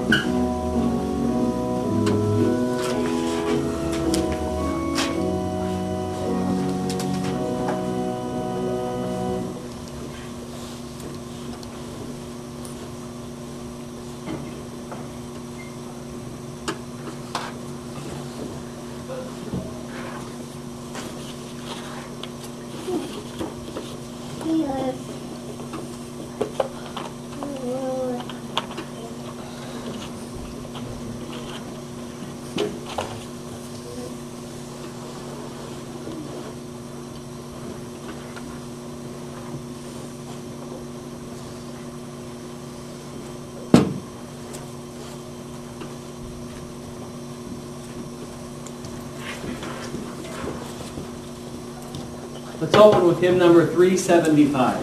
Let's open with hymn number 375.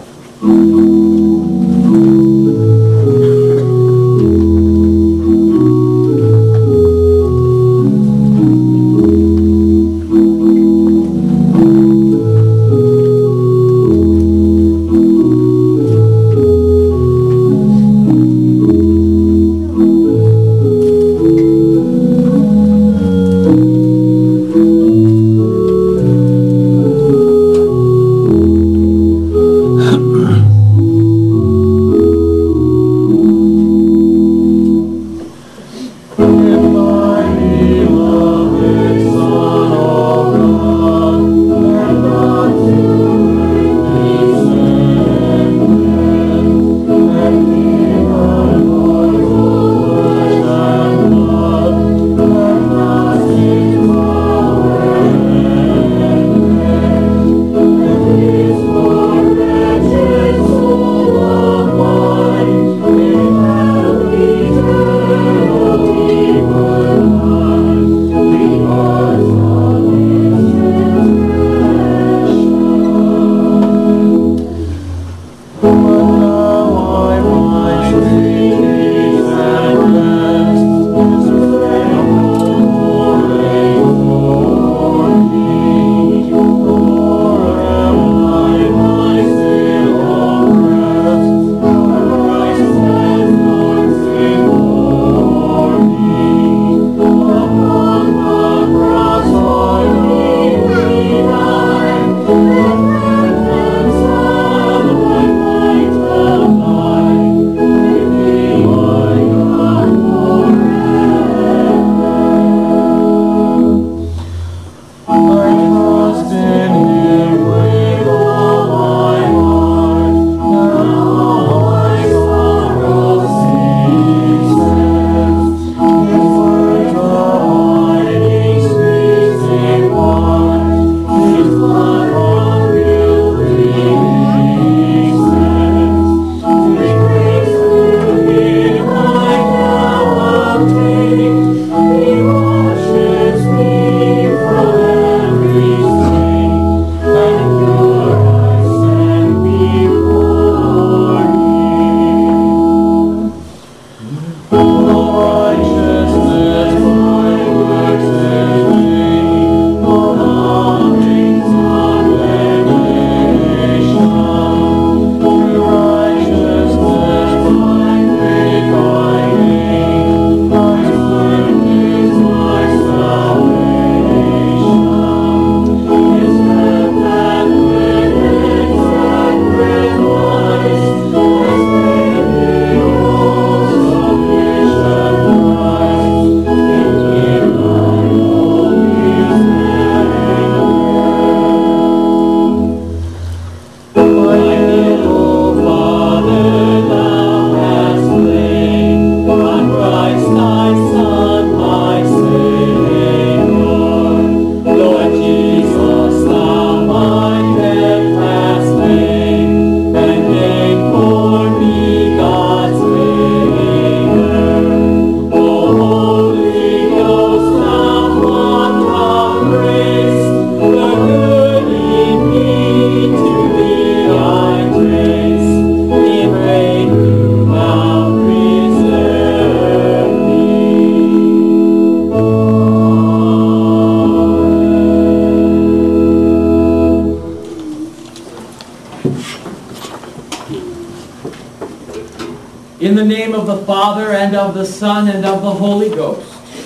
name of the Father, and of the Son, and of the Holy Ghost.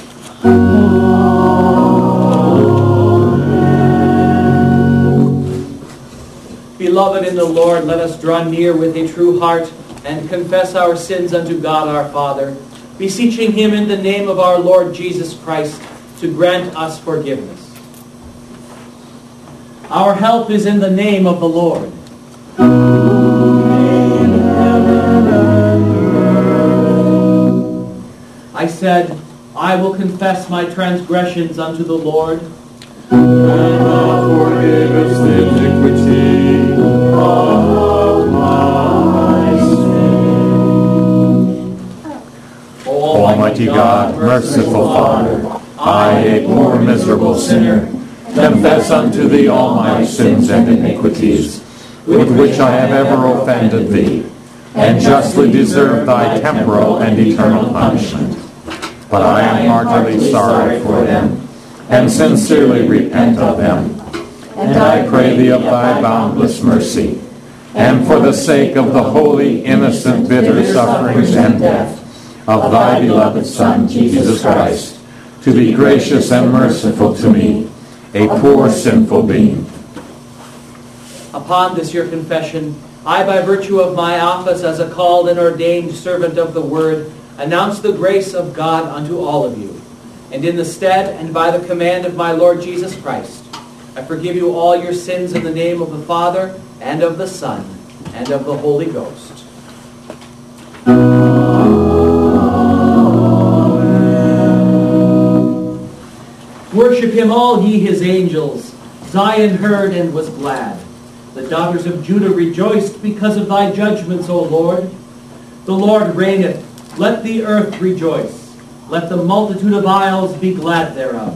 Beloved in the Lord, let us draw near with a true heart and confess our sins unto God our Father, beseeching him in the name of our Lord Jesus Christ to grant us forgiveness. Our help is in the name of the Lord. I said, I will confess my transgressions unto the Lord. And thou forgivest the iniquity of my sin. Almighty God, merciful Father, I, a poor miserable sinner, confess unto thee all my sins and iniquities, with which I have ever offended thee, and justly deserve thy temporal and eternal punishment. But I am heartily sorry for them, and sincerely repent of them. And I pray thee of thy boundless mercy, and for the sake of the holy, innocent, bitter sufferings and death of thy beloved Son, Jesus Christ, to be gracious and merciful to me, a poor sinful being. Upon this your confession, I, by virtue of my office as a called and ordained servant of the Word, announce the grace of God unto all of you. And in the stead and by the command of my Lord Jesus Christ, I forgive you all your sins in the name of the Father, and of the Son, and of the Holy Ghost. Worship him, all ye his angels. Zion heard and was glad. The daughters of Judah rejoiced because of thy judgments, O Lord. The Lord reigneth. Let the earth rejoice. Let the multitude of isles be glad thereof.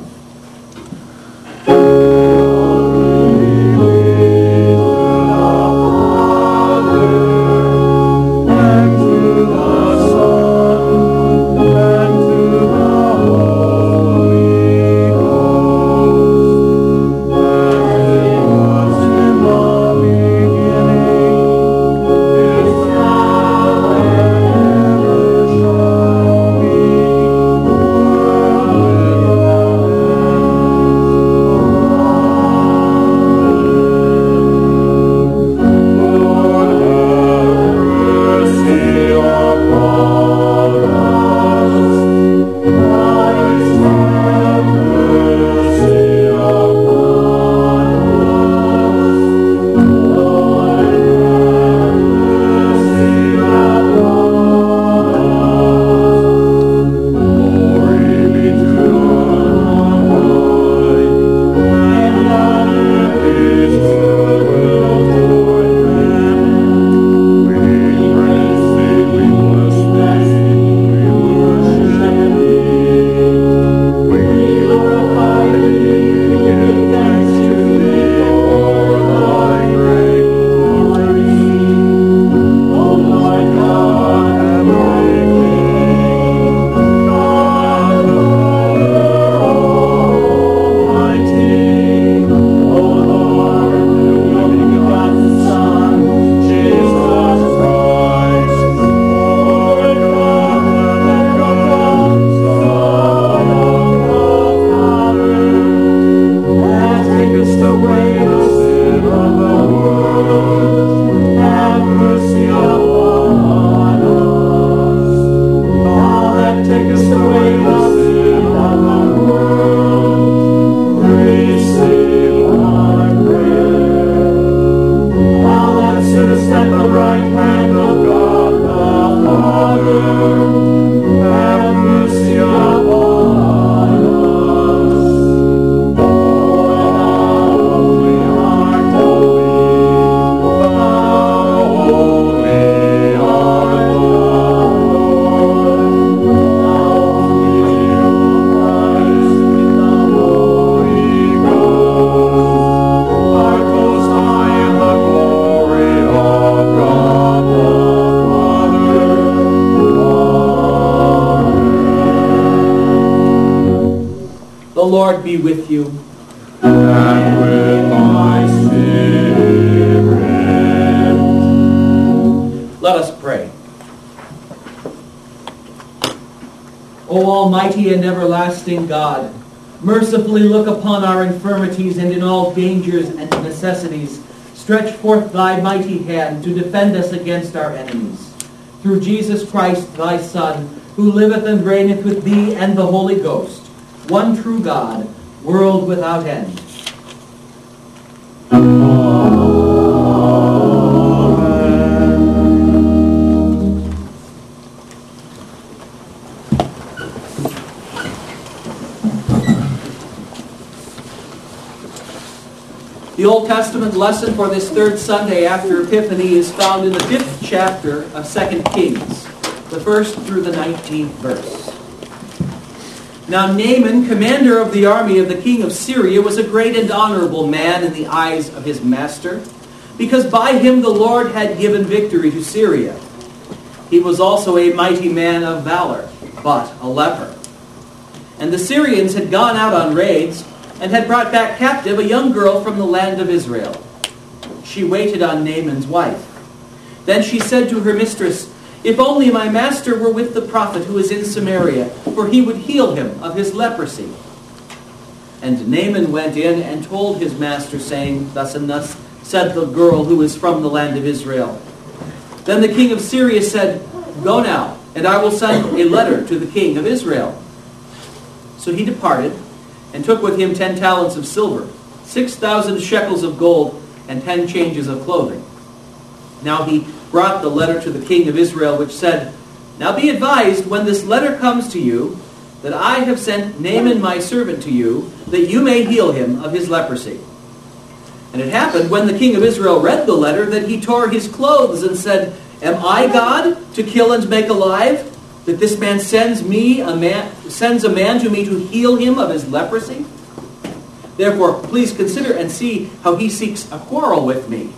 The Lord be with you. And with thy spirit. Let us pray. O almighty and everlasting God, mercifully look upon our infirmities, and in all dangers and necessities stretch forth thy mighty hand to defend us against our enemies. Through Jesus Christ, thy Son, who liveth and reigneth with thee and the Holy Ghost, one true God, world without end. The Old Testament lesson for this third Sunday after Epiphany is found in the 5th chapter of 2 Kings, the 1st through the 19th verse. Now Naaman, commander of the army of the king of Syria, was a great and honorable man in the eyes of his master, because by him the Lord had given victory to Syria. He was also a mighty man of valor, but a leper. And the Syrians had gone out on raids, and had brought back captive a young girl from the land of Israel. She waited on Naaman's wife. Then she said to her mistress, "If only my master were with the prophet who is in Samaria, for he would heal him of his leprosy." And Naaman went in and told his master, saying, "Thus and thus said the girl who is from the land of Israel." Then the king of Syria said, "Go now, and I will send a letter to the king of Israel." So he departed, and took with him 10 talents of silver, 6,000 shekels of gold, and 10 changes of clothing. Now he brought the letter to the king of Israel, which said, "Now be advised, when this letter comes to you, that I have sent Naaman my servant to you, that you may heal him of his leprosy." And it happened, when the king of Israel read the letter, that he tore his clothes and said, "Am I God to kill and make alive, that this man sends a man to me to heal him of his leprosy? Therefore, please consider and see how he seeks a quarrel with me."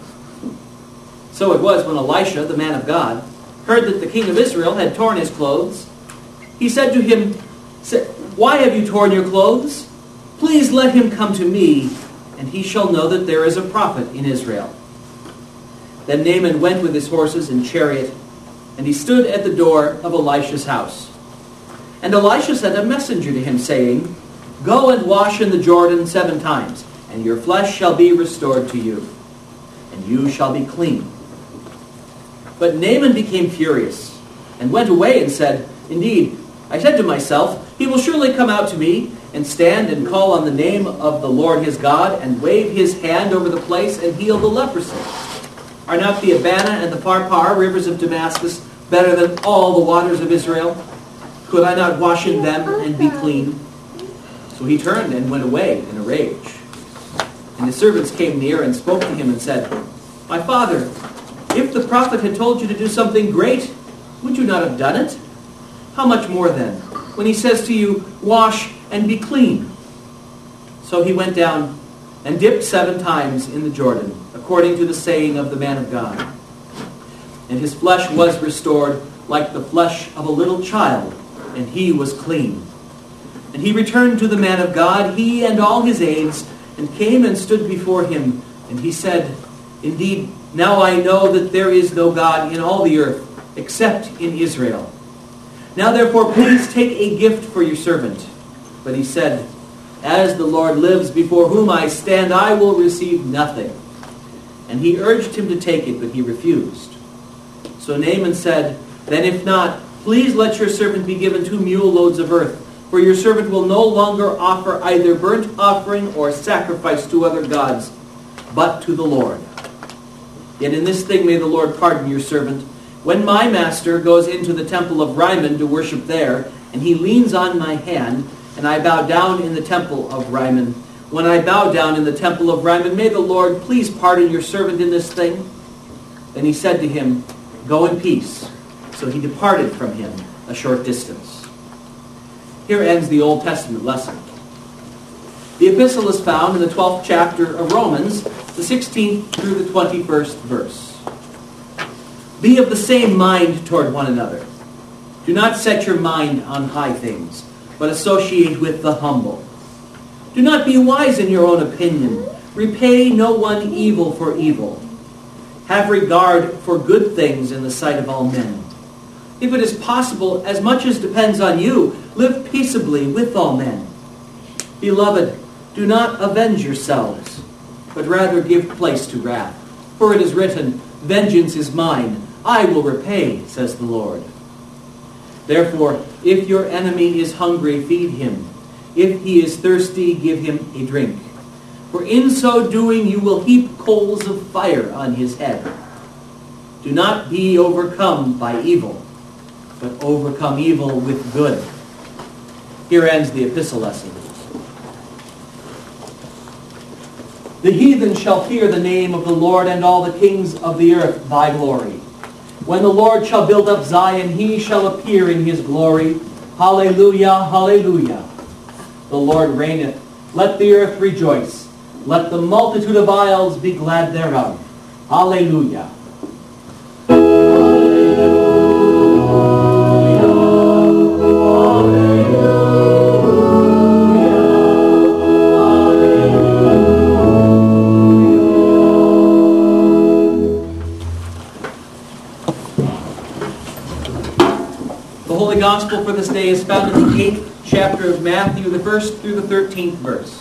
So it was when Elisha, the man of God, heard that the king of Israel had torn his clothes, he said to him, "Why have you torn your clothes? Please let him come to me, and he shall know that there is a prophet in Israel." Then Naaman went with his horses and chariot, and he stood at the door of Elisha's house. And Elisha sent a messenger to him, saying, "Go and wash in the Jordan 7 times, and your flesh shall be restored to you, and you shall be clean." But Naaman became furious, and went away and said, "Indeed, I said to myself, he will surely come out to me, and stand and call on the name of the Lord his God, and wave his hand over the place, and heal the leprosy. Are not the Abana and the Pharpar, rivers of Damascus, better than all the waters of Israel? Could I not wash in them and be clean?" So he turned and went away in a rage. And his servants came near and spoke to him and said, "My father, if the prophet had told you to do something great, would you not have done it? How much more then, when he says to you, 'Wash and be clean'?" So he went down and dipped 7 times in the Jordan, according to the saying of the man of God. And his flesh was restored like the flesh of a little child, and he was clean. And he returned to the man of God, he and all his aides, and came and stood before him. And he said, "Indeed, now I know that there is no God in all the earth, except in Israel. Now therefore, please take a gift for your servant." But he said, "As the Lord lives, before whom I stand, I will receive nothing." And he urged him to take it, but he refused. So Naaman said, "Then if not, please let your servant be given 2 mule loads of earth, for your servant will no longer offer either burnt offering or sacrifice to other gods, but to the Lord. Yet in this thing may the Lord pardon your servant. When my master goes into the temple of Rimmon to worship there, and he leans on my hand, and I bow down in the temple of Rimmon, when I bow down in the temple of Rimmon, may the Lord please pardon your servant in this thing?" Then he said to him, "Go in peace." So he departed from him a short distance. Here ends the Old Testament lesson. The epistle is found in the 12th chapter of Romans, the 16th through the 21st verse. "Be of the same mind toward one another. Do not set your mind on high things, but associate with the humble. Do not be wise in your own opinion. Repay no one evil for evil. Have regard for good things in the sight of all men. If it is possible, as much as depends on you, live peaceably with all men. Beloved, do not avenge yourselves, but rather give place to wrath. For it is written, vengeance is mine, I will repay, says the Lord. Therefore, if your enemy is hungry, feed him. If he is thirsty, give him a drink. For in so doing you will heap coals of fire on his head. Do not be overcome by evil, but overcome evil with good. Here ends the epistle lesson. The heathen shall fear the name of the Lord, and all the kings of the earth thy glory. When the Lord shall build up Zion, he shall appear in his glory. Hallelujah, hallelujah. The Lord reigneth. Let the earth rejoice. Let the multitude of isles be glad thereof. Hallelujah. The Holy Gospel for this day is found in the 8th chapter of Matthew, the 1st through the 13th verse.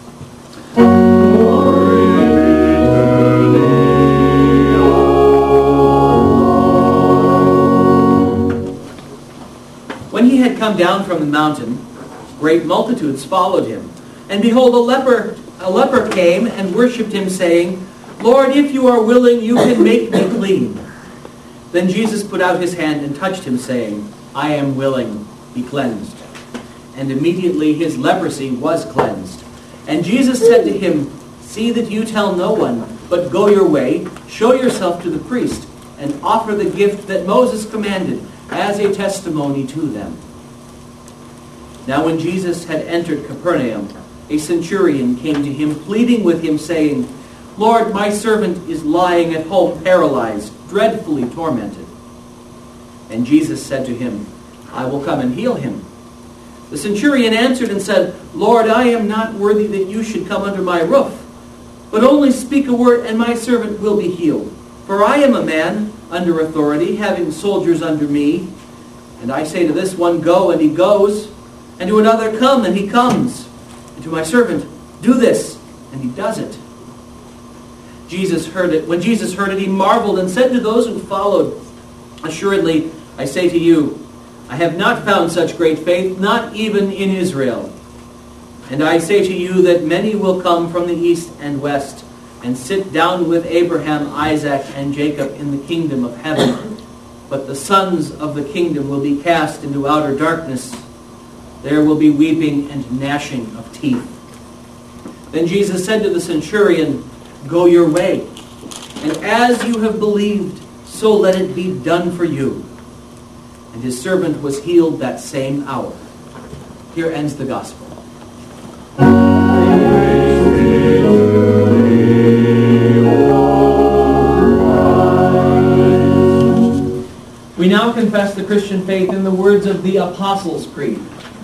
When he had come down from the mountain, great multitudes followed him. And behold, a leper came and worshipped him, saying, Lord, if you are willing, you can make me clean. Then Jesus put out his hand and touched him, saying, I am willing, be cleansed. And immediately his leprosy was cleansed. And Jesus said to him, See that you tell no one, but go your way, show yourself to the priest, and offer the gift that Moses commanded as a testimony to them. Now when Jesus had entered Capernaum, a centurion came to him, pleading with him, saying, Lord, my servant is lying at home paralyzed, dreadfully tormented. And Jesus said to him, I will come and heal him. The centurion answered and said, Lord, I am not worthy that you should come under my roof, but only speak a word, and my servant will be healed. For I am a man under authority, having soldiers under me. And I say to this one, Go, and he goes, and to another, Come, and he comes, and to my servant, Do this, and he does it. Jesus heard it. When Jesus heard it, he marveled and said to those who followed, Assuredly, I say to you, I have not found such great faith, not even in Israel. And I say to you that many will come from the east and west and sit down with Abraham, Isaac, and Jacob in the kingdom of heaven. But the sons of the kingdom will be cast into outer darkness. There will be weeping and gnashing of teeth. Then Jesus said to the centurion, Go your way, and as you have believed, so let it be done for you. And his servant was healed that same hour. Here ends the gospel. We now confess the Christian faith in the words of the Apostles' Creed.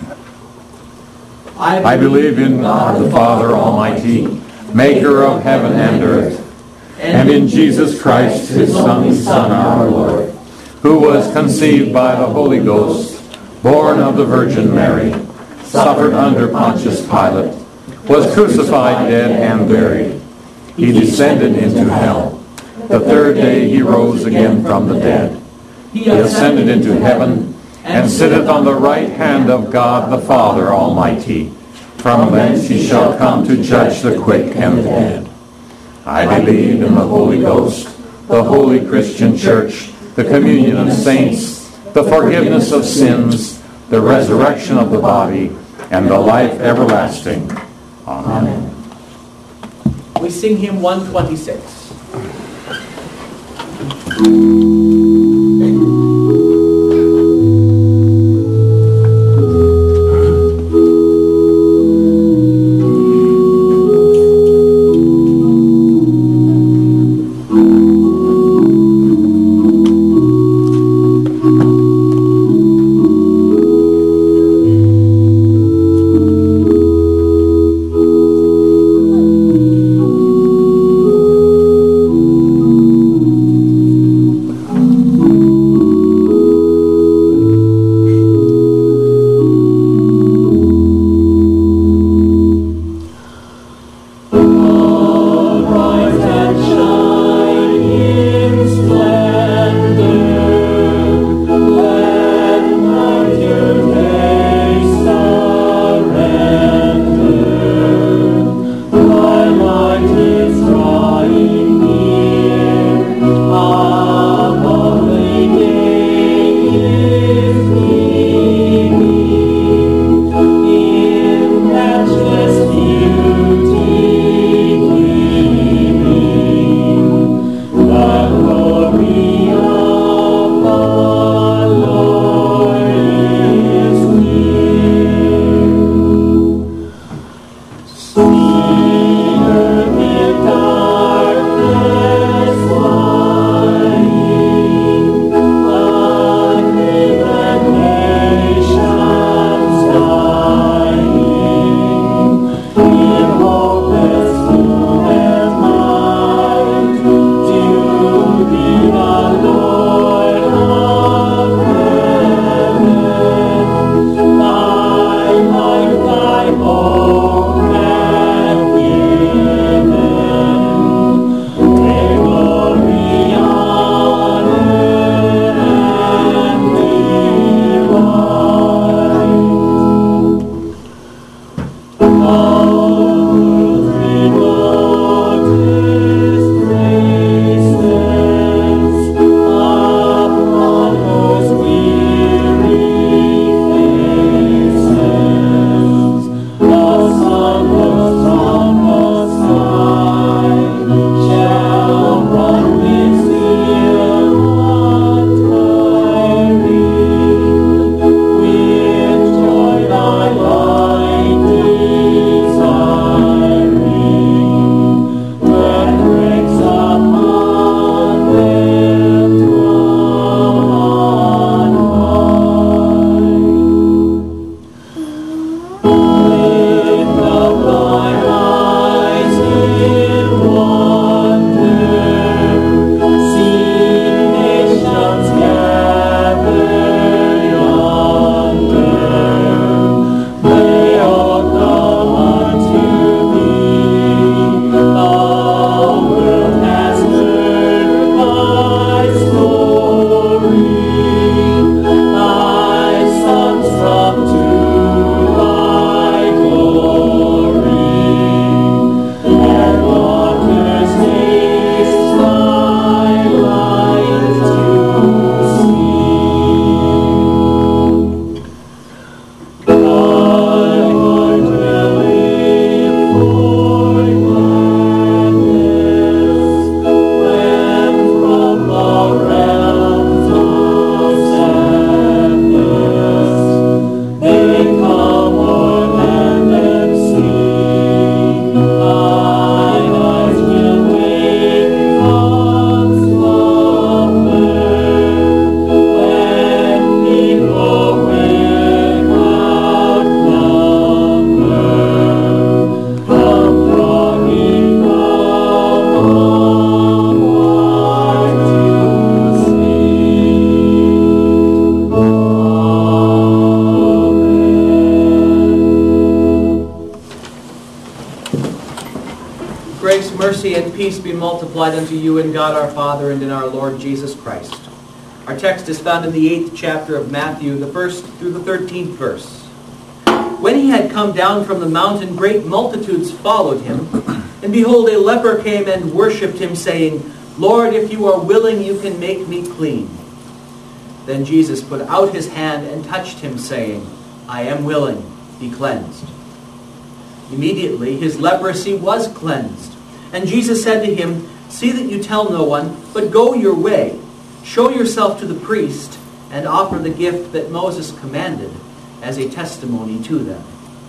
I believe in God the Father Almighty, maker of heaven and earth, and in Jesus Christ, his only Son, our Lord, who was conceived by the Holy Ghost, born of the Virgin Mary, suffered under Pontius Pilate, was crucified, dead, and buried. He descended into hell. The third day he rose again from the dead. He ascended into heaven, and sitteth on the right hand of God the Father Almighty. From thence he shall come to judge the quick and the dead. I believe in the Holy Ghost, the holy Christian Church, the communion of saints, the forgiveness of sins, the resurrection of the body, and the life everlasting. Amen. We sing hymn 126. mercy and peace be multiplied unto you in God our Father and in our Lord Jesus Christ. Our text is found in the 8th chapter of Matthew, the 1st through the 13th verse. When he had come down from the mountain, great multitudes followed him. And behold, a leper came and worshipped him, saying, Lord, if you are willing, you can make me clean. Then Jesus put out his hand and touched him, saying, I am willing, be cleansed. Immediately his leprosy was cleansed. And Jesus said to him, See that you tell no one, but go your way. Show yourself to the priest, and offer the gift that Moses commanded as a testimony to them.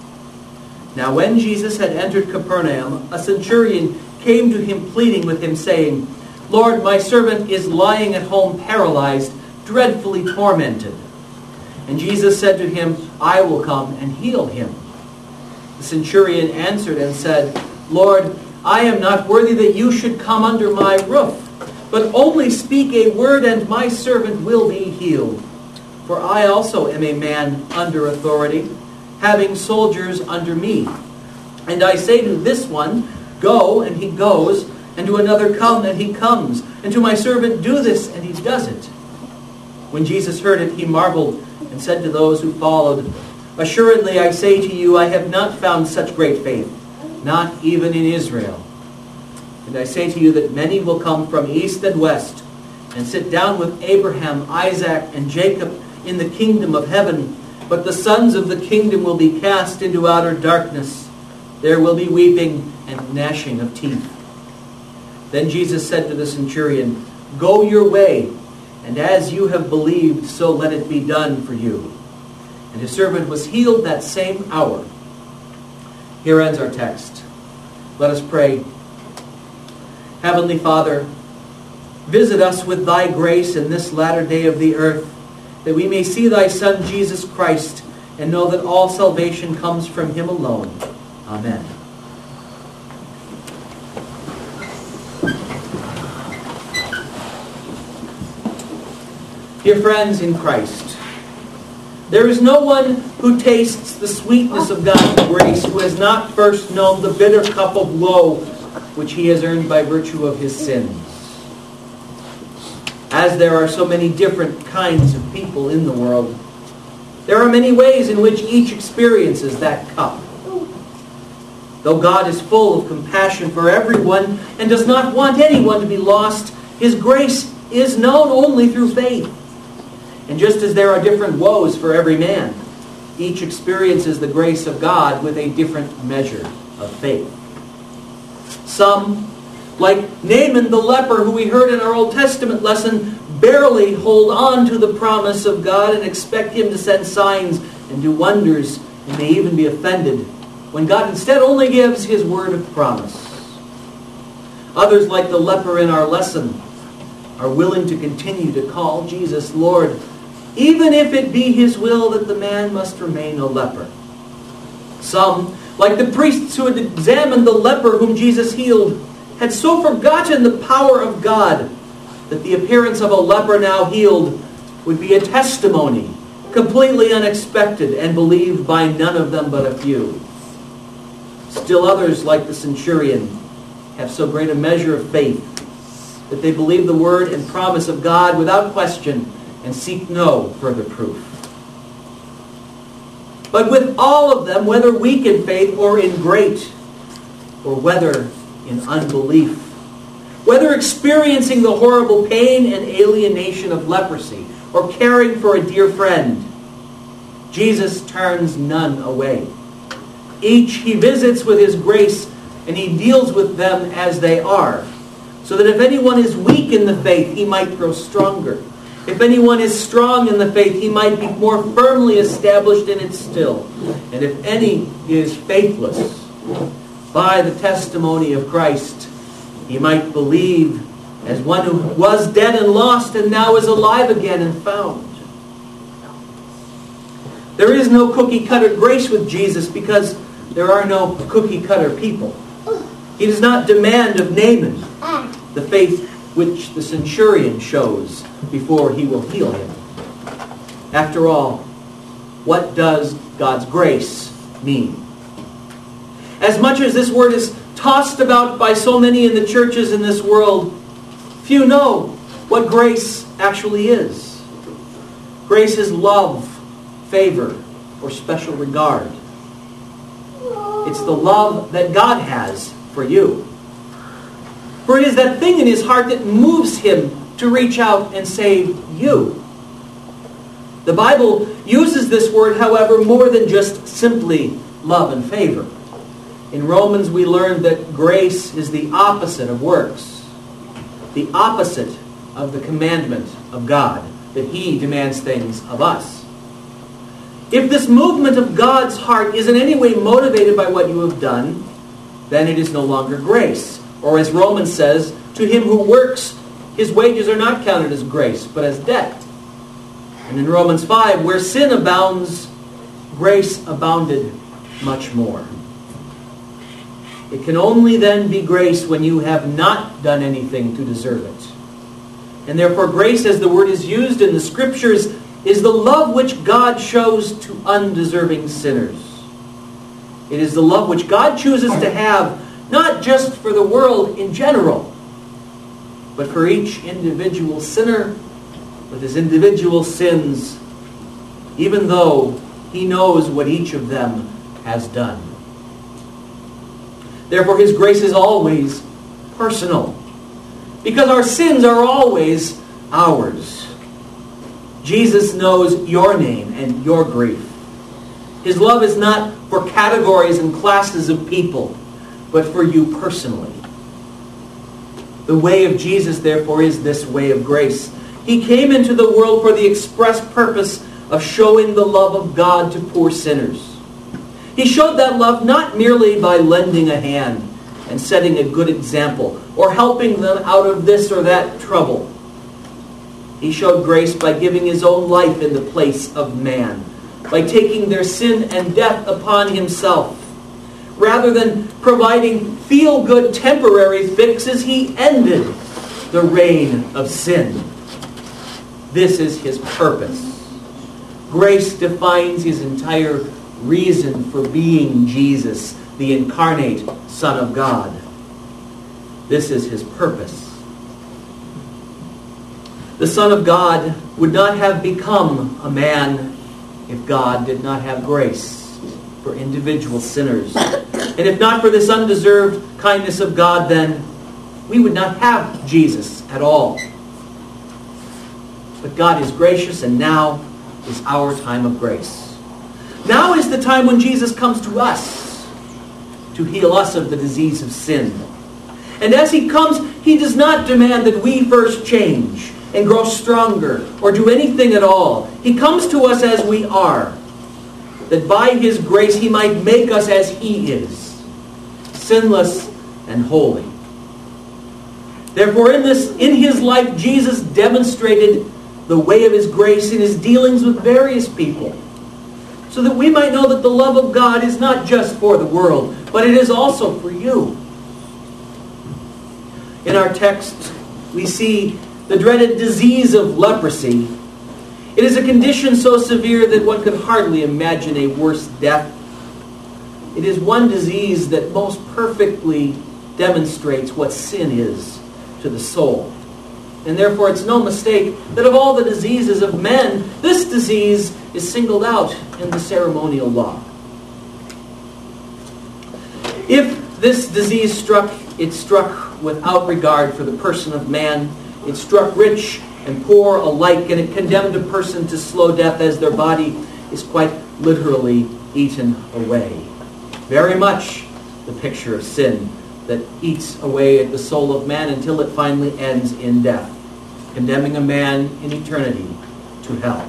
Now when Jesus had entered Capernaum, a centurion came to him pleading with him, saying, Lord, my servant is lying at home paralyzed, dreadfully tormented. And Jesus said to him, I will come and heal him. The centurion answered and said, Lord, I am not worthy that you should come under my roof, but only speak a word and my servant will be healed. For I also am a man under authority, having soldiers under me. And I say to this one, Go, and he goes, and to another, Come, and he comes, and to my servant, Do this, and he does it. When Jesus heard it, he marveled, and said to those who followed, Assuredly I say to you, I have not found such great faith, not even in Israel. And I say to you that many will come from east and west, and sit down with Abraham, Isaac, and Jacob in the kingdom of heaven. But the sons of the kingdom will be cast into outer darkness. There will be weeping and gnashing of teeth. Then Jesus said to the centurion, Go your way, and as you have believed, so let it be done for you. And his servant was healed that same hour. Here ends our text. Let us pray. Heavenly Father, visit us with thy grace in this latter day of the earth, that we may see thy Son Jesus Christ, and know that all salvation comes from him alone. Amen. Dear friends in Christ, there is no one who tastes the sweetness of God's grace who has not first known the bitter cup of woe which he has earned by virtue of his sins. As there are so many different kinds of people in the world, there are many ways in which each experiences that cup. Though God is full of compassion for everyone and does not want anyone to be lost, his grace is known only through faith. And just as there are different woes for every man, each experiences the grace of God with a different measure of faith. Some, like Naaman the leper who we heard in our Old Testament lesson, barely hold on to the promise of God and expect him to send signs and do wonders, and may even be offended when God instead only gives his word of promise. Others, like the leper in our lesson, are willing to continue to call Jesus Lord, even if it be his will that the man must remain a leper. Some, like the priests who had examined the leper whom Jesus healed, had so forgotten the power of God that the appearance of a leper now healed would be a testimony, completely unexpected and believed by none of them but a few. Still others, like the centurion, have so great a measure of faith that they believe the word and promise of God without question and seek no further proof. But with all of them, whether weak in faith or in great, or whether in unbelief, whether experiencing the horrible pain and alienation of leprosy, or caring for a dear friend, Jesus turns none away. Each he visits with his grace, and he deals with them as they are, so that if anyone is weak in the faith, he might grow stronger. If anyone is strong in the faith, he might be more firmly established in it still. And if any is faithless, by the testimony of Christ, he might believe as one who was dead and lost and now is alive again and found. There is no cookie-cutter grace with Jesus because there are no cookie-cutter people. He does not demand of Naaman the faith which the centurion shows before he will heal him. After all, what does God's grace mean? As much as this word is tossed about by so many in the churches in this world, few know what grace actually is. Grace is love, favor, or special regard. It's the love that God has for you. For it is that thing in his heart that moves him to reach out and save you. The Bible uses this word, however, more than just simply love and favor. In Romans, we learned that grace is the opposite of works, the opposite of the commandment of God, that he demands things of us. If this movement of God's heart is in any way motivated by what you have done, then it is no longer grace. Or as Romans says, to him who works, his wages are not counted as grace, but as debt. And in Romans 5, where sin abounds, grace abounded much more. It can only then be grace when you have not done anything to deserve it. And therefore grace, as the word is used in the Scriptures, is the love which God shows to undeserving sinners. It is the love which God chooses to have, not just for the world in general, but for each individual sinner with his individual sins, even though he knows what each of them has done. Therefore, his grace is always personal, because our sins are always ours. Jesus knows your name and your grief. His love is not for categories and classes of people, but for you personally. The way of Jesus, therefore, is this way of grace. He came into the world for the express purpose of showing the love of God to poor sinners. He showed that love not merely by lending a hand and setting a good example or helping them out of this or that trouble. He showed grace by giving his own life in the place of man, by taking their sin and death upon himself. Rather than providing feel-good temporary fixes, he ended the reign of sin. This is his purpose. Grace defines his entire reason for being Jesus, the incarnate Son of God. This is his purpose. The Son of God would not have become a man if God did not have grace for individual sinners. And if not for this undeserved kindness of God, then we would not have Jesus at all. But God is gracious, and now is our time of grace. Now is the time when Jesus comes to us to heal us of the disease of sin. And as he comes, he does not demand that we first change and grow stronger or do anything at all. He comes to us as we are, that by his grace he might make us as he is, sinless and holy. Therefore, in his life, Jesus demonstrated the way of his grace in his dealings with various people, so that we might know that the love of God is not just for the world, but it is also for you. In our text, we see the dreaded disease of leprosy. It is a condition so severe that one could hardly imagine a worse death. It is one disease that most perfectly demonstrates what sin is to the soul. And therefore it's no mistake that of all the diseases of men, this disease is singled out in the ceremonial law. If this disease struck, it struck without regard for the person of man. It struck rich and poor alike, and it condemned a person to slow death as their body is quite literally eaten away. Very much the picture of sin that eats away at the soul of man until it finally ends in death, condemning a man in eternity to hell.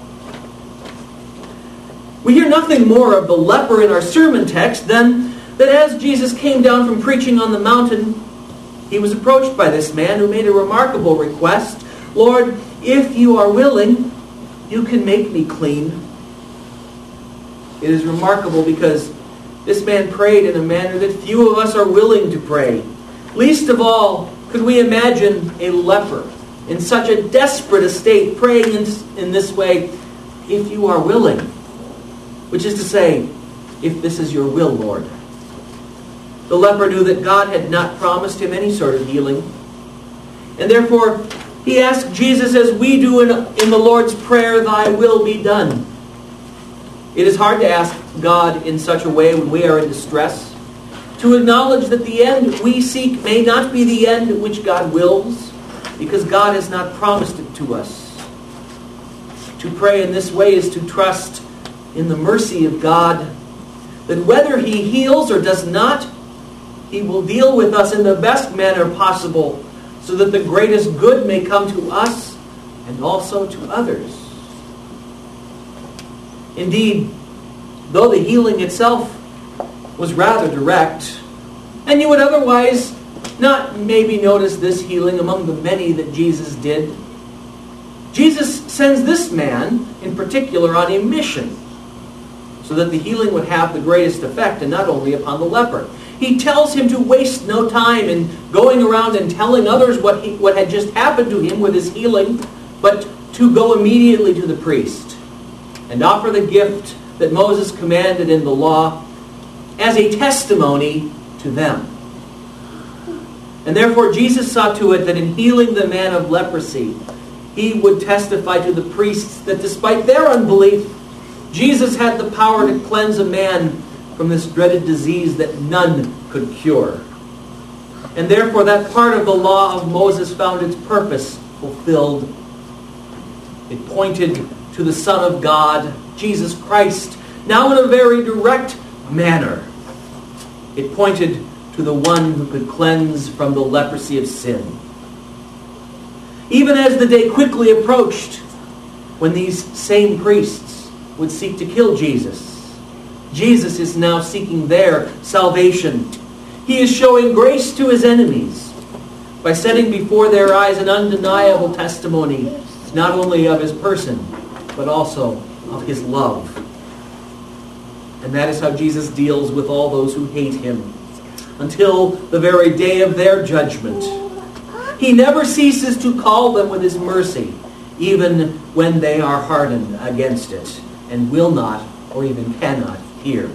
We hear nothing more of the leper in our sermon text than that as Jesus came down from preaching on the mountain, he was approached by this man who made a remarkable request. Lord, if you are willing, you can make me clean. It is remarkable because this man prayed in a manner that few of us are willing to pray. Least of all could we imagine a leper in such a desperate estate praying in this way, if you are willing. Which is to say, if this is your will, Lord. The leper knew that God had not promised him any sort of healing. And therefore, he asked Jesus, as we do in the Lord's Prayer, "Thy will be done." It is hard to ask God in such a way when we are in distress, to acknowledge that the end we seek may not be the end which God wills, because God has not promised it to us. To pray in this way is to trust in the mercy of God, that whether He heals or does not, He will deal with us in the best manner possible, so that the greatest good may come to us and also to others. Indeed, though the healing itself was rather direct, and you would otherwise not maybe notice this healing among the many that Jesus did, Jesus sends this man in particular on a mission, so that the healing would have the greatest effect, and not only upon the leper. He tells him to waste no time in going around and telling others what had just happened to him with his healing, but to go immediately to the priest and offer the gift that Moses commanded in the law as a testimony to them. And therefore Jesus saw to it that in healing the man of leprosy, he would testify to the priests that despite their unbelief, Jesus had the power to cleanse a man from this dreaded disease that none could cure. And therefore that part of the law of Moses found its purpose fulfilled. It pointed to the Son of God, Jesus Christ, now in a very direct manner. It pointed to the one who could cleanse from the leprosy of sin. Even as the day quickly approached when these same priests would seek to kill Jesus, Jesus is now seeking their salvation. He is showing grace to his enemies by setting before their eyes an undeniable testimony, not only of his person, but also of his love. And that is how Jesus deals with all those who hate him, until the very day of their judgment. He never ceases to call them with his mercy, even when they are hardened against it, and will not, or even cannot, hear.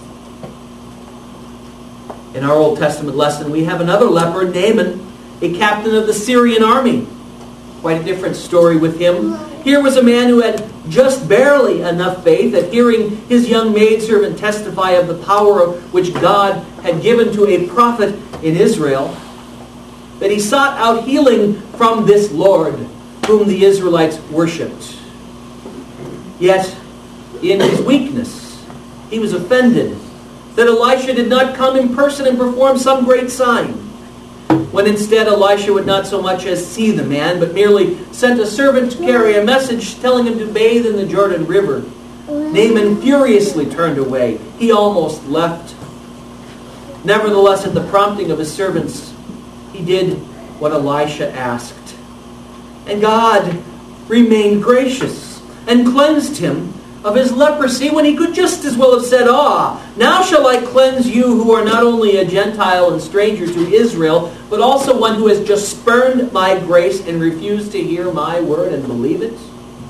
In our Old Testament lesson, we have another leper, Naaman, a captain of the Syrian army. Quite a different story with him. Here was a man who had just barely enough faith at hearing his young maidservant testify of the power which God had given to a prophet in Israel, that he sought out healing from this Lord whom the Israelites worshipped. Yet, in his weakness, he was offended that Elisha did not come in person and perform some great sign, when instead Elisha would not so much as see the man, but merely sent a servant to carry a message telling him to bathe in the Jordan River. Naaman furiously turned away. He almost left. Nevertheless, at the prompting of his servants, he did what Elisha asked. And God remained gracious and cleansed him of his leprosy, when he could just as well have said, now shall I cleanse you who are not only a Gentile and stranger to Israel, but also one who has just spurned my grace and refused to hear my word and believe it.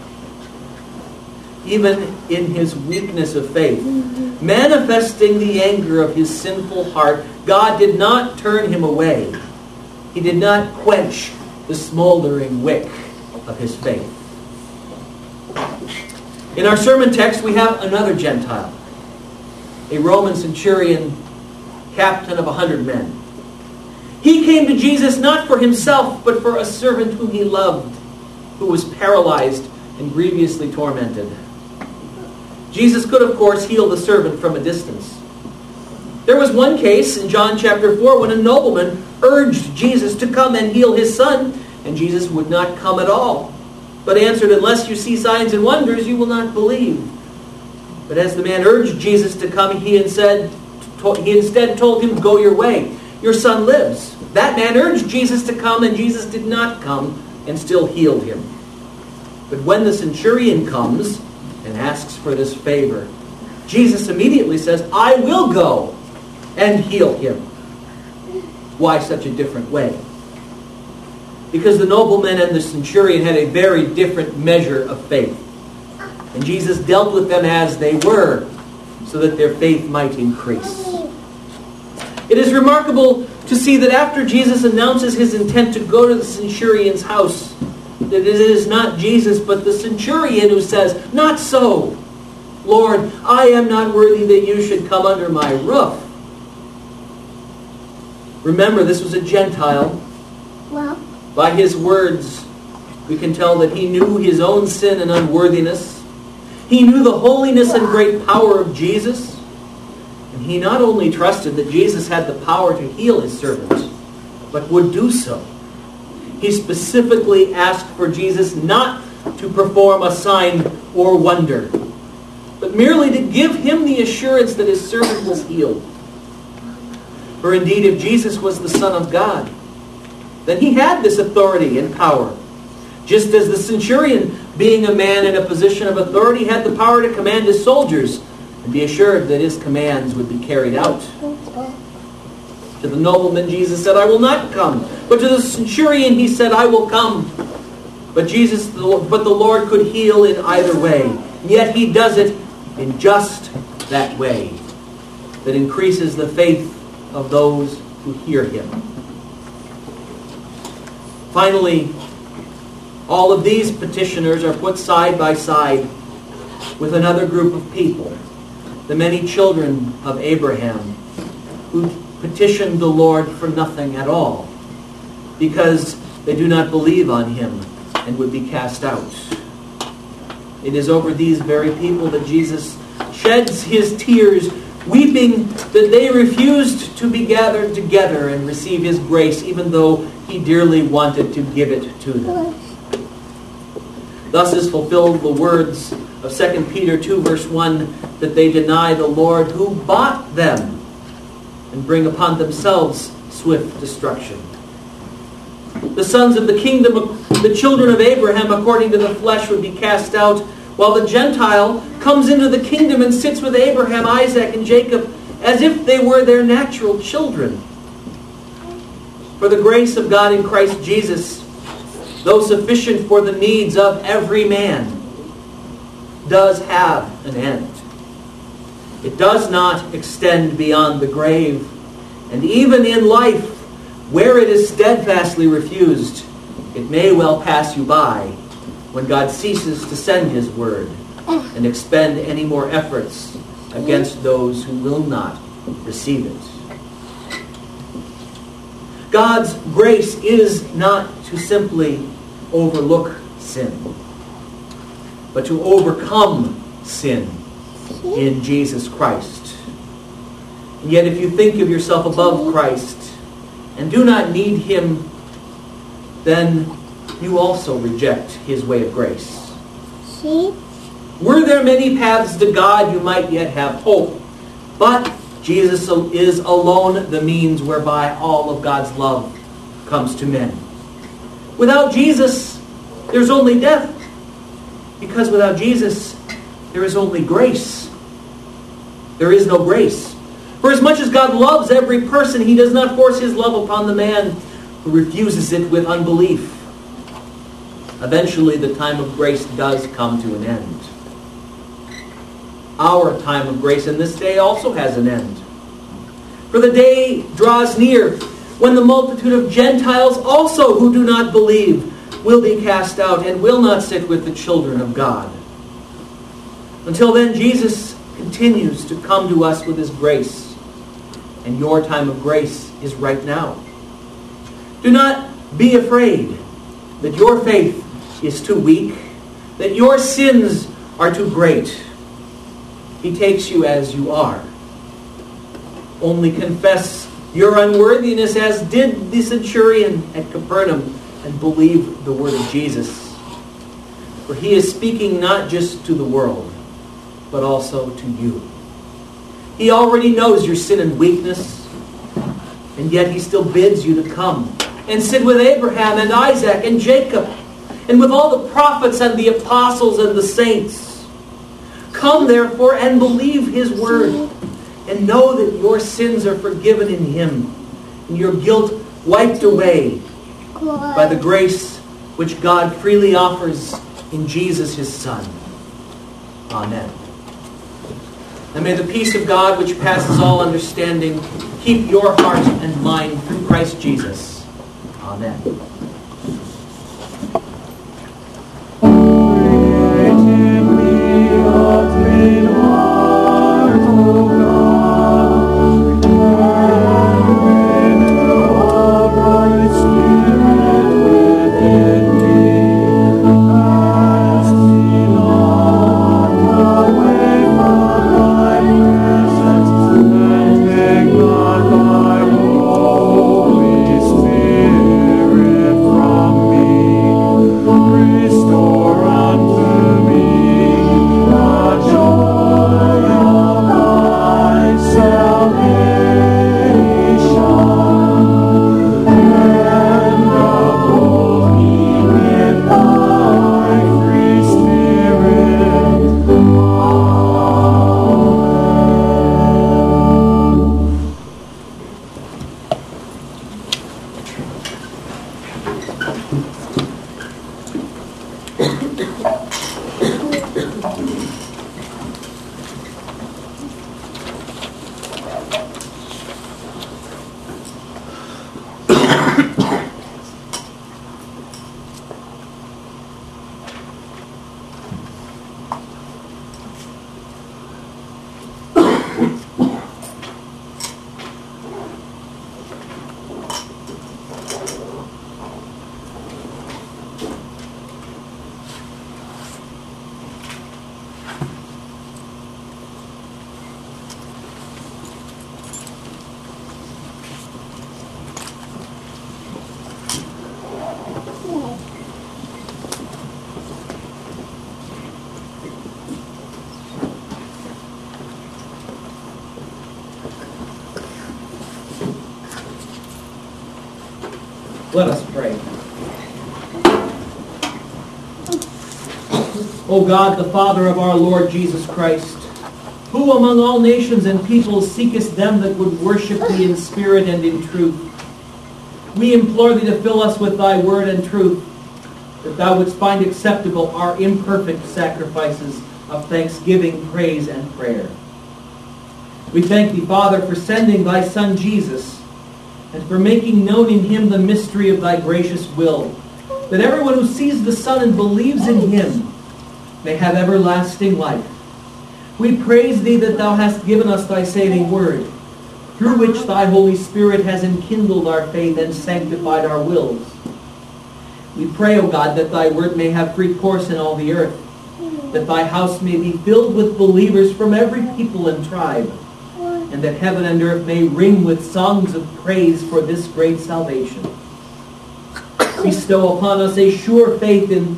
Even in his weakness of faith, manifesting the anger of his sinful heart, God did not turn him away. He did not quench the smoldering wick of his faith. In our sermon text, we have another Gentile, a Roman centurion, captain of 100 men. He came to Jesus not for himself, but for a servant whom he loved, who was paralyzed and grievously tormented. Jesus could, of course, heal the servant from a distance. There was one case in John chapter 4 when a nobleman urged Jesus to come and heal his son, and Jesus would not come at all, but answered, "Unless you see signs and wonders, you will not believe." But as the man urged Jesus to come, he instead told him, "Go your way. Your son lives." That man urged Jesus to come, and Jesus did not come, and still healed him. But when the centurion comes and asks for this favor, Jesus immediately says, "I will go and heal him." Why such a different way? Because the nobleman and the centurion had a very different measure of faith. And Jesus dealt with them as they were, so that their faith might increase. It is remarkable to see that after Jesus announces his intent to go to the centurion's house, that it is not Jesus but the centurion who says, "Not so, Lord, I am not worthy that you should come under my roof." Remember, this was a Gentile. Well, by his words, we can tell that he knew his own sin and unworthiness. He knew the holiness and great power of Jesus. And he not only trusted that Jesus had the power to heal his servant, but would do so. He specifically asked for Jesus not to perform a sign or wonder, but merely to give him the assurance that his servant was healed. For indeed, if Jesus was the Son of God, then he had this authority and power. Just as the centurion, being a man in a position of authority, had the power to command his soldiers and be assured that his commands would be carried out. To the nobleman, Jesus said, "I will not come." But to the centurion, he said, "I will come." But the Lord could heal in either way. Yet he does it in just that way that increases the faith of those who hear him. Finally, all of these petitioners are put side by side with another group of people, the many children of Abraham, who petitioned the Lord for nothing at all, because they do not believe on him and would be cast out. It is over these very people that Jesus sheds his tears, weeping that they refused to be gathered together and receive his grace, even though he dearly wanted to give it to them. Thus is fulfilled the words of 2 Peter 2 verse 1, that they deny the Lord who bought them and bring upon themselves swift destruction. The sons of the kingdom, the children of Abraham according to the flesh, would be cast out, while the Gentile comes into the kingdom and sits with Abraham, Isaac, and Jacob as if they were their natural children. For the grace of God in Christ Jesus, though sufficient for the needs of every man, does have an end. It does not extend beyond the grave, and even in life, where it is steadfastly refused, it may well pass you by when God ceases to send his word and expend any more efforts against those who will not receive it. God's grace is not to simply overlook sin, but to overcome sin in Jesus Christ. And yet if you think of yourself above Christ and do not need him, then you also reject his way of grace. Were there many paths to God, you might yet have hope. But Jesus is alone the means whereby all of God's love comes to men. Without Jesus, there's only death. Because without Jesus, there is only grace. There is no grace. For as much as God loves every person, he does not force his love upon the man who refuses it with unbelief. Eventually, the time of grace does come to an end. Our time of grace in this day also has an end. For the day draws near when the multitude of Gentiles also who do not believe will be cast out and will not sit with the children of God. Until then, Jesus continues to come to us with his grace. And your time of grace is right now. Do not be afraid that your faith is too weak, that your sins are too great. He takes you as you are. Only confess your unworthiness as did the centurion at Capernaum, and believe the word of Jesus. For he is speaking not just to the world, but also to you. He already knows your sin and weakness, and yet he still bids you to come and sit with Abraham and Isaac and Jacob, and with all the prophets and the apostles and the saints. Come therefore and believe his word, and know that your sins are forgiven in him, and your guilt wiped away by the grace which God freely offers in Jesus his Son. Amen. And may the peace of God, which passes all understanding, keep your heart and mind through Christ Jesus. Amen. Let us pray. O God, the Father of our Lord Jesus Christ, who among all nations and peoples seekest them that would worship thee in spirit and in truth, we implore thee to fill us with thy word and truth, that thou wouldst find acceptable our imperfect sacrifices of thanksgiving, praise, and prayer. We thank thee, Father, for sending thy Son Jesus, and for making known in him the mystery of thy gracious will, that everyone who sees the Son and believes in him may have everlasting life. We praise thee that thou hast given us thy saving word, through which thy Holy Spirit has enkindled our faith and sanctified our wills. We pray, O God, that thy word may have free course in all the earth, that thy house may be filled with believers from every people and tribe, and that heaven and earth may ring with songs of praise for this great salvation. Bestow upon us a sure faith in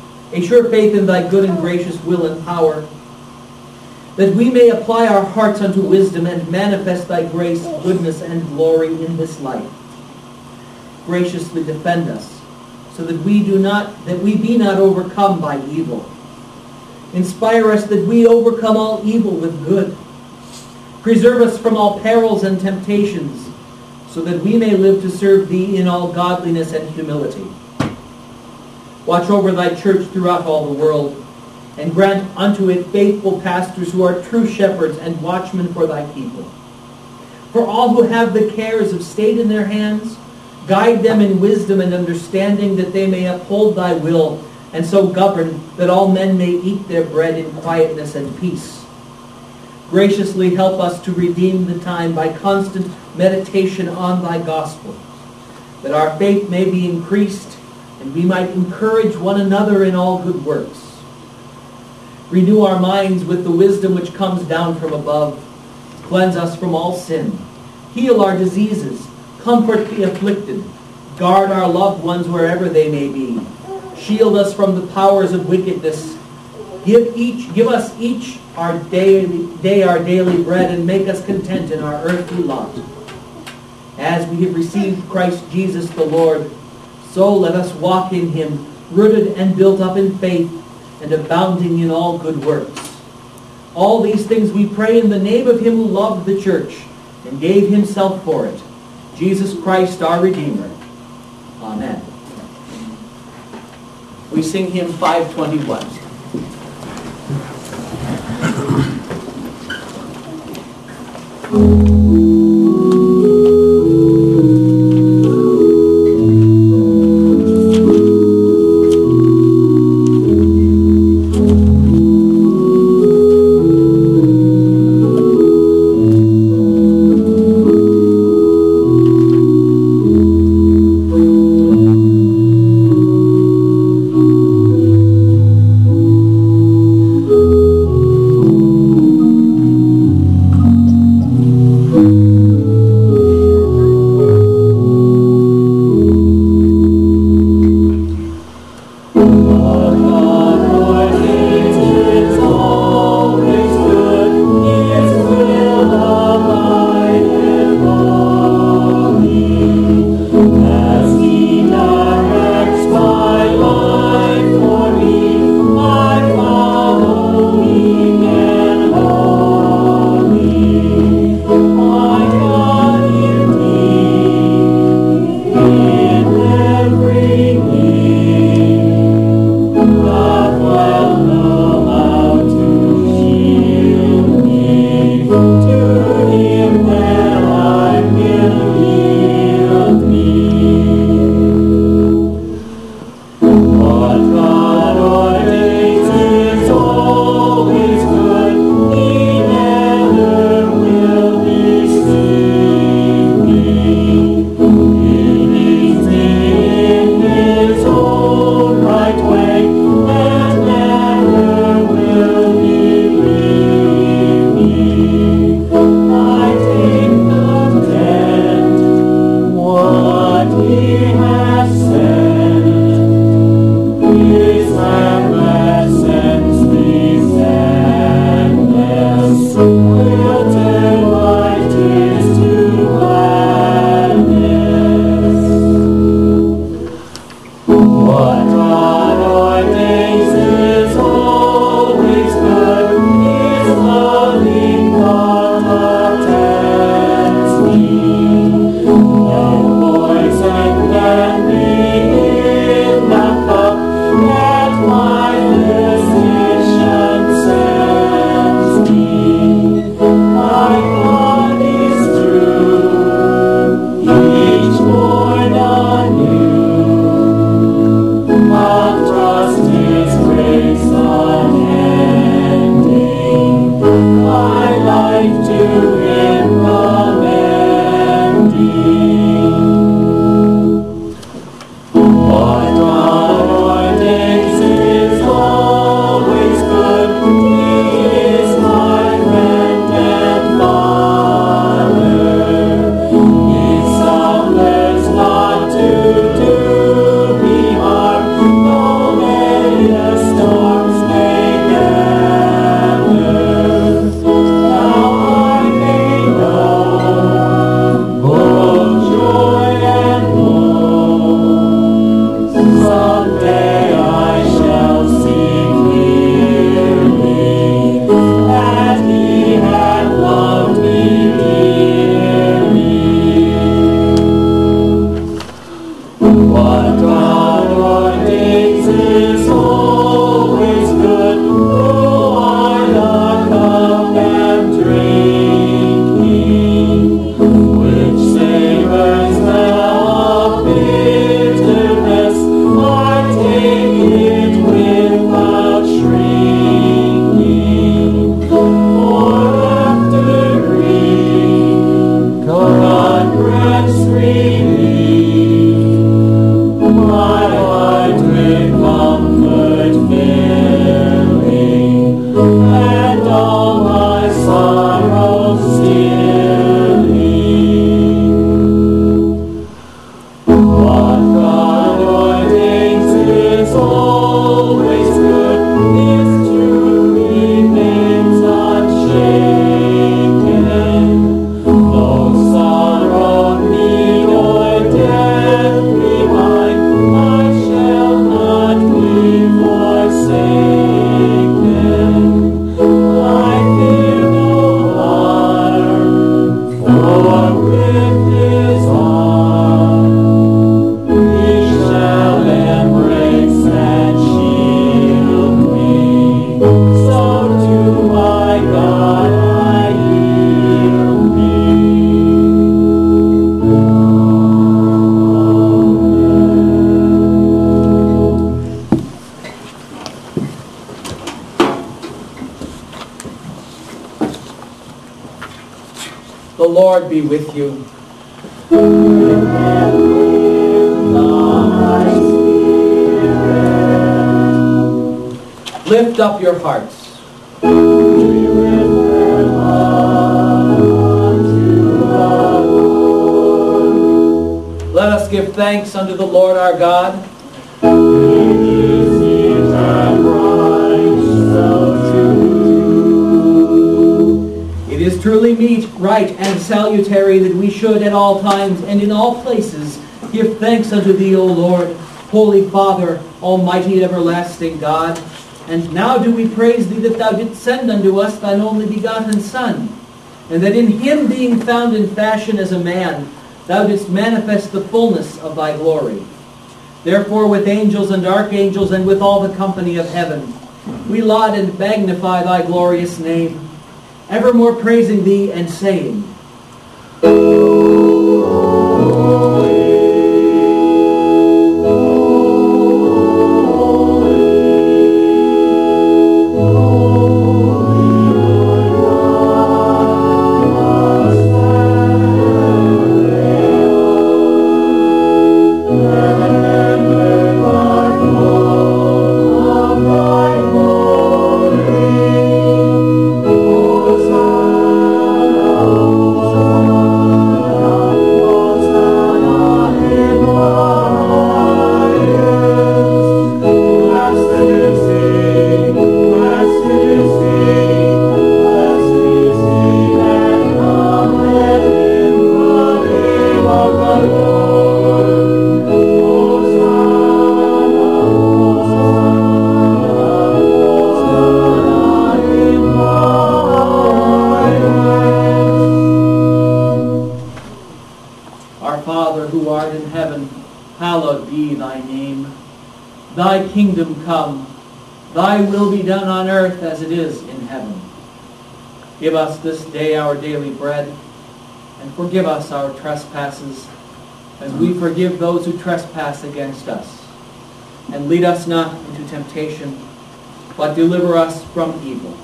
thy good and gracious will and power, that we may apply our hearts unto wisdom and manifest thy grace, goodness, and glory in this life. Graciously defend us, so that we be not overcome by evil. Inspire us that we overcome all evil with good. Preserve us from all perils and temptations, so that we may live to serve thee in all godliness and humility. Watch over thy church throughout all the world, and grant unto it faithful pastors who are true shepherds and watchmen for thy people. For all who have the cares of state in their hands, guide them in wisdom and understanding, that they may uphold thy will, and so govern that all men may eat their bread in quietness and peace. Graciously help us to redeem the time by constant meditation on thy gospel, that our faith may be increased and we might encourage one another in all good works. Renew our minds with the wisdom which comes down from above. Cleanse us from all sin. Heal our diseases. Comfort the afflicted. Guard our loved ones wherever they may be. Shield us from the powers of wickedness. Give us each our daily bread, and make us content in our earthly lot. As we have received Christ Jesus the Lord, so let us walk in him, rooted and built up in faith, and abounding in all good works. All these things we pray in the name of him who loved the church and gave himself for it, Jesus Christ our Redeemer. Amen. We sing hymn 521. The Lord be with you. Lift up your hearts. Let us give thanks unto the Lord our God. It is truly meet, right, and salutary that we should at all times and in all places give thanks unto Thee, O Lord, Holy Father, Almighty and everlasting God. And now do we praise Thee that Thou didst send unto us Thine only begotten Son, and that in Him being found in fashion as a man, Thou didst manifest the fullness of Thy glory. Therefore with angels and archangels and with all the company of heaven, we laud and magnify Thy glorious name, evermore praising Thee and saying, Thy kingdom come, Thy will be done on earth as it is in heaven. Give us this day our daily bread, and forgive us our trespasses, as we forgive those who trespass against us. And lead us not into temptation, but deliver us from evil.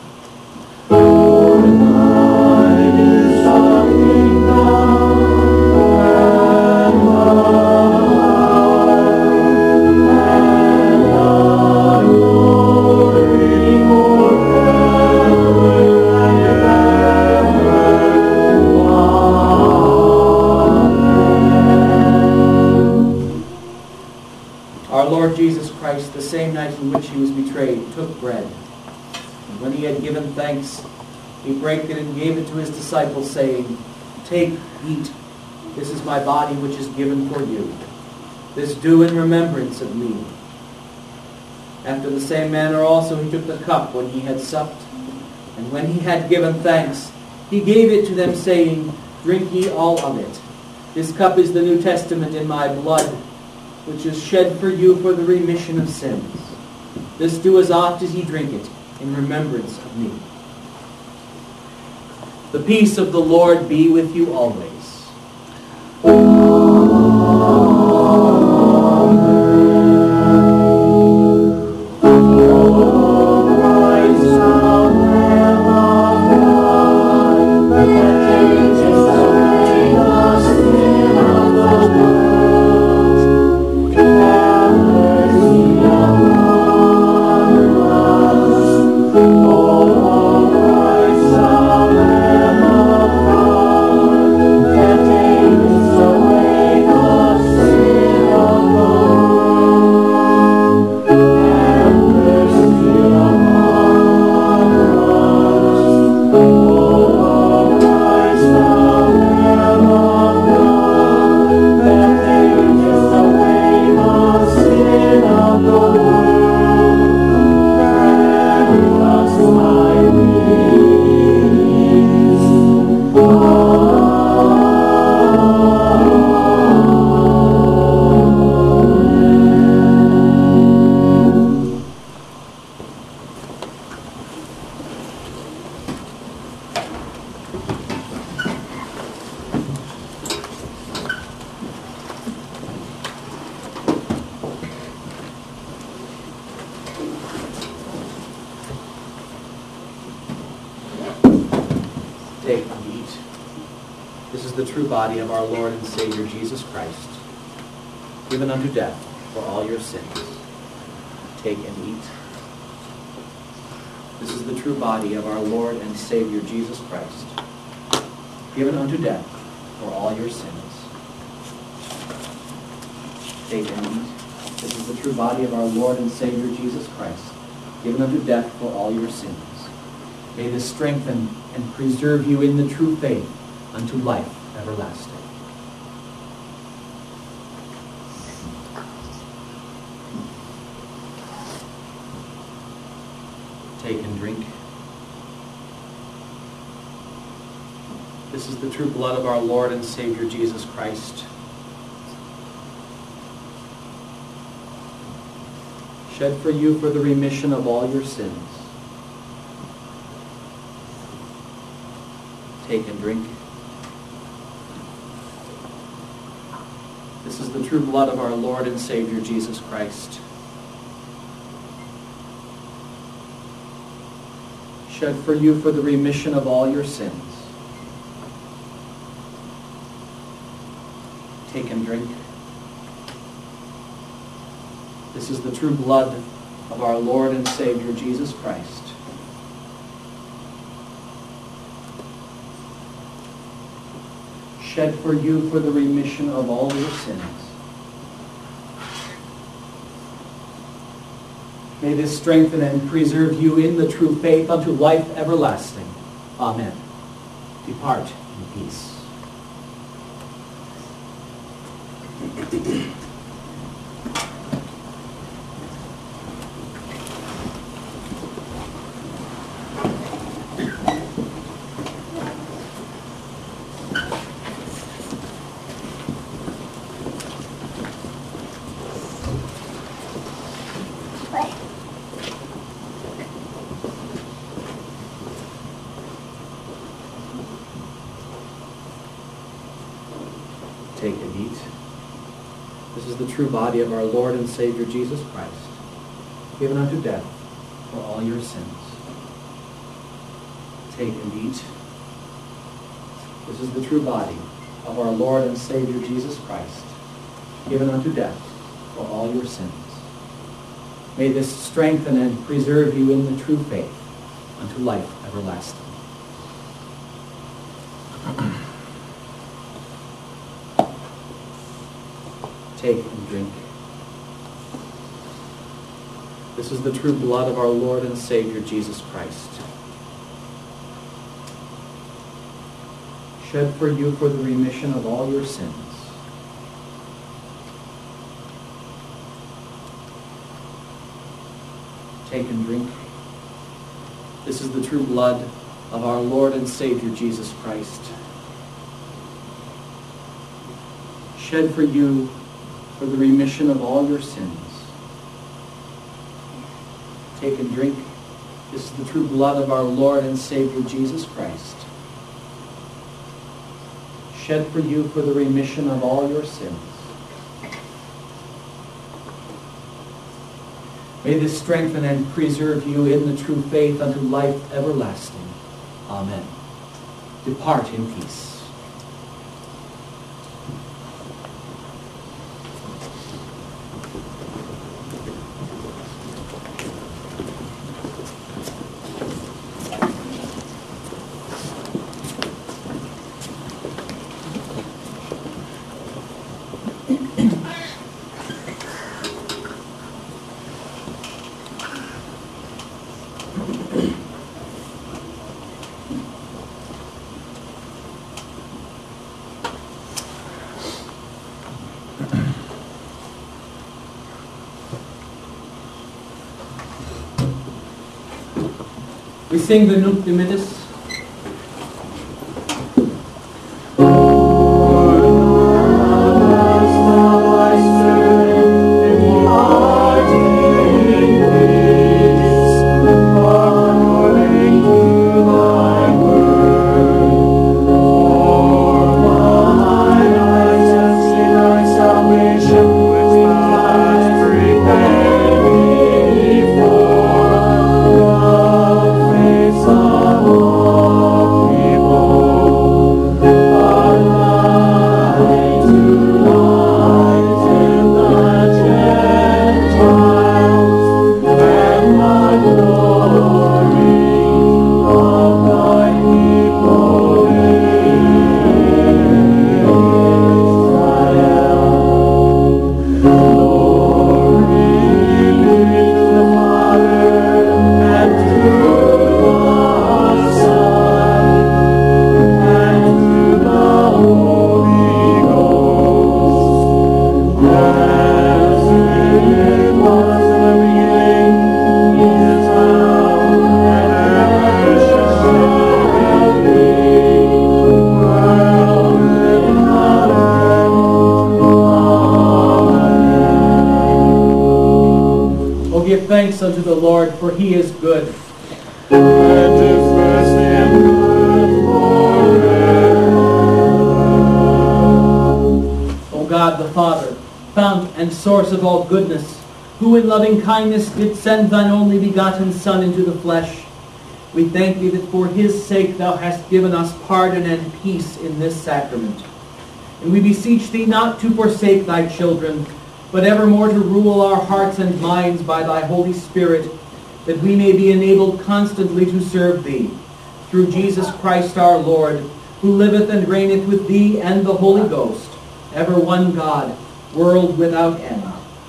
Jesus Christ, the same night in which He was betrayed, took bread. And when He had given thanks, He brake it and gave it to His disciples, saying, Take, eat. This is my body which is given for you. This do in remembrance of me. After the same manner also He took the cup when He had supped. And when He had given thanks, He gave it to them, saying, Drink ye all of it. This cup is the New Testament in my blood, which is shed for you for the remission of sins. This do as oft as ye drink it, in remembrance of me. The peace of the Lord be with you always. Take and eat. This is the true body of our Lord and Savior Jesus Christ, given unto death for all your sins. Take and eat. This is the true body of our Lord and Savior Jesus Christ, given unto death for all your sins. Take and eat. This is the true body of our Lord and Savior Jesus Christ, given unto death for all your sins. May this strengthen and preserve you in the true faith unto life everlasting. Take and drink. This is the true blood of our Lord and Savior Jesus Christ, shed for you for the remission of all your sins. Take and drink. This is the true blood of our Lord and Savior Jesus Christ, shed for you for the remission of all your sins. Take and drink. This is the true blood of our Lord and Savior Jesus Christ, shed for you for the remission of all your sins. May this strengthen and preserve you in the true faith unto life everlasting. Amen. Depart in peace. Take and eat. This is the true body of our Lord and Savior Jesus Christ, given unto death for all your sins. Take and eat. This is the true body of our Lord and Savior Jesus Christ, given unto death for all your sins. May this strengthen and preserve you in the true faith unto life everlasting. Take and drink. This is the true blood of our Lord and Savior Jesus Christ, shed for you for the remission of all your sins. Take and drink. This is the true blood of our Lord and Savior Jesus Christ, shed for you for the remission of all your sins. Take and drink. This is the true blood of our Lord and Savior Jesus Christ, shed for you for the remission of all your sins. May this strengthen and preserve you in the true faith unto life everlasting. Amen. Depart in peace. We sing the Nunc Dimittis. Oh for he is good. And his mercy endureth forever. O God the Father, fount and source of all goodness, who in loving kindness did send thine only begotten Son into the flesh, we thank thee that for his sake thou hast given us pardon and peace in this sacrament. And we beseech thee not to forsake thy children, but evermore to rule our hearts and minds by thy Holy Spirit, that we may be enabled constantly to serve thee. Through Jesus Christ our Lord, who liveth and reigneth with thee and the Holy Ghost, ever one God, world without end.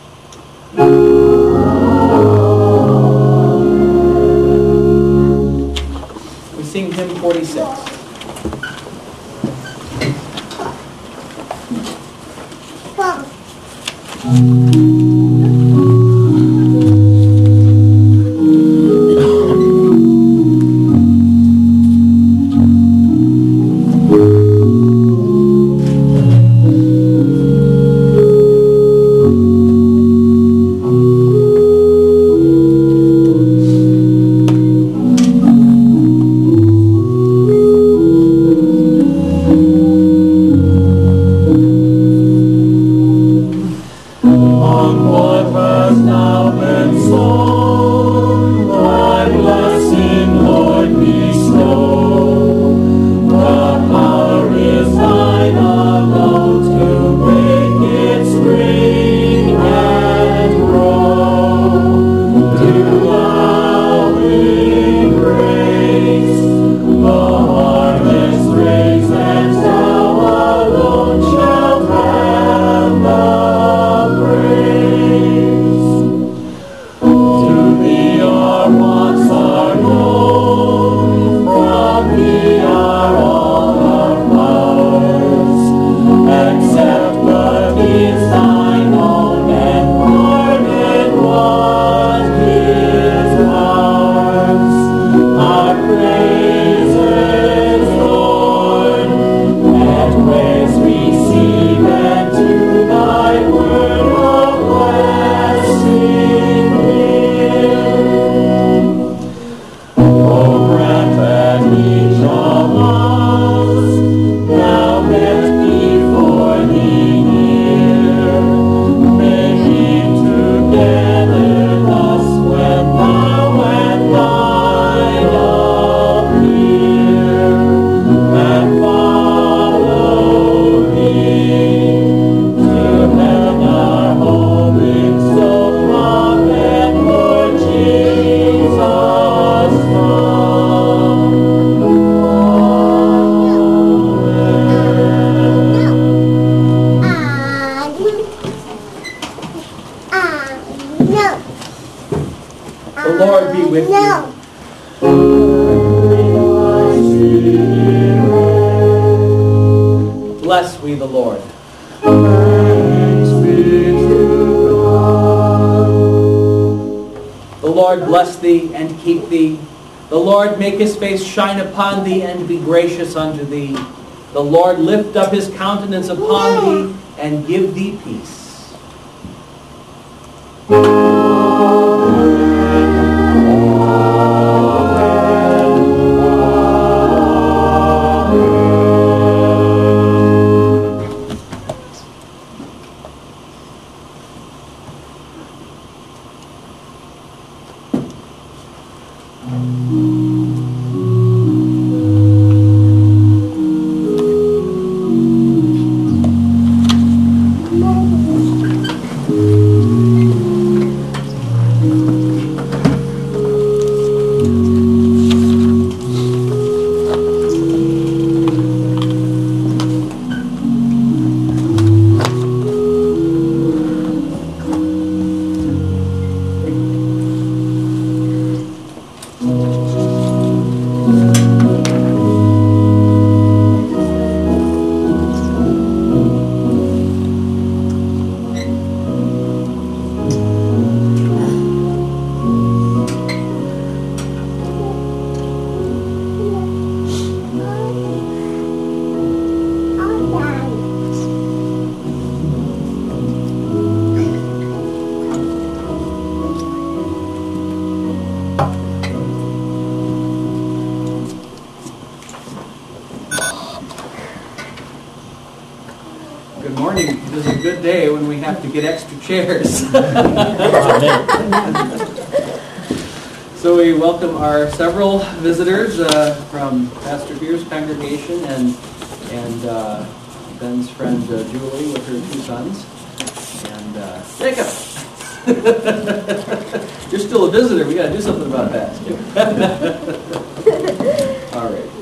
We sing hymn 46. Bless we the Lord. Thanks be to God. The Lord bless thee and keep thee. The Lord make his face shine upon thee and be gracious unto thee. The Lord lift up his countenance upon thee and give thee peace. day when we have to get extra chairs. So we welcome our several visitors from Pastor Beer's congregation and Ben's friend Julie with her 2 sons. And Jacob! You're still a visitor. We got to do something about that. All right.